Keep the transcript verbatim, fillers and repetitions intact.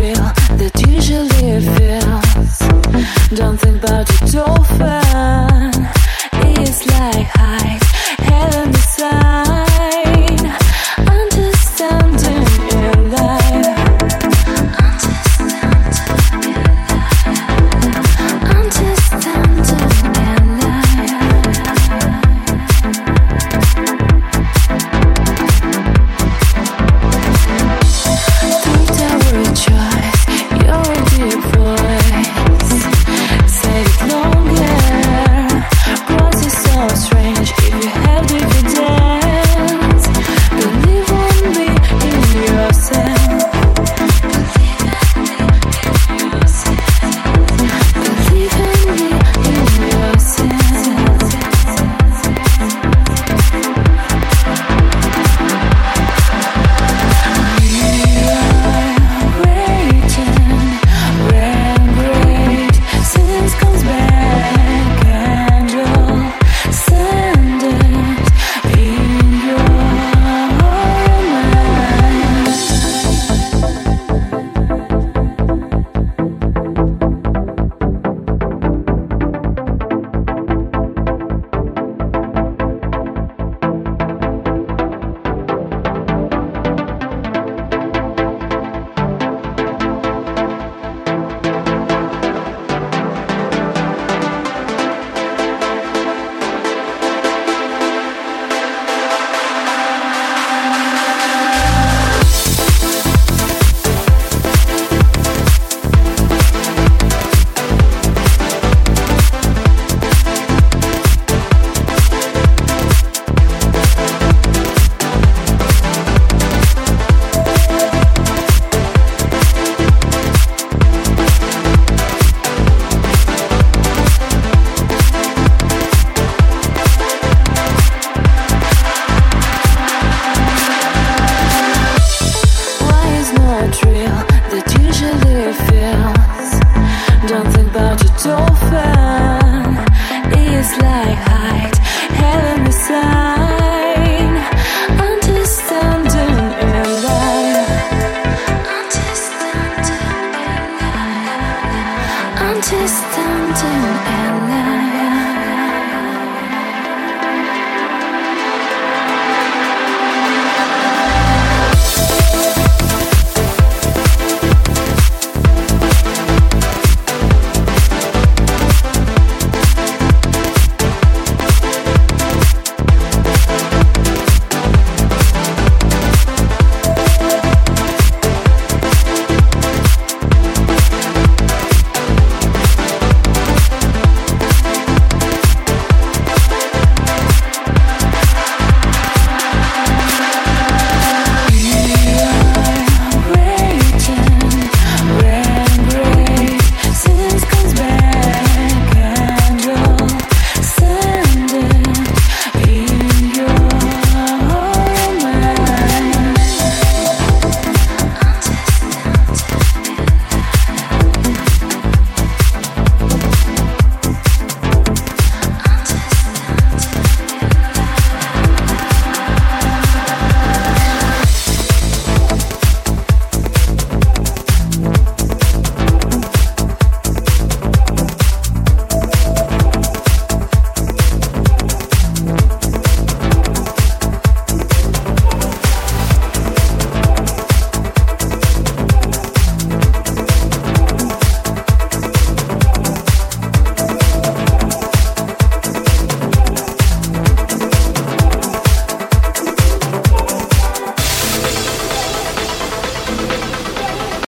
real, that usually feels. Don't think about it often. It's like height, heaven beside. Understanding in life. Understanding in life. Through tower choice, your deep voice. Say it longer. Process so strange if you have dividends. Believe only in yourself. Believe only in yourself. We are waiting, when great since comes back, and you'll send it in your mind. Why is not real, that usually feels. Don't think about it often. It's like height, heaven beside. Understanding in life. Understanding in life. Understanding in life.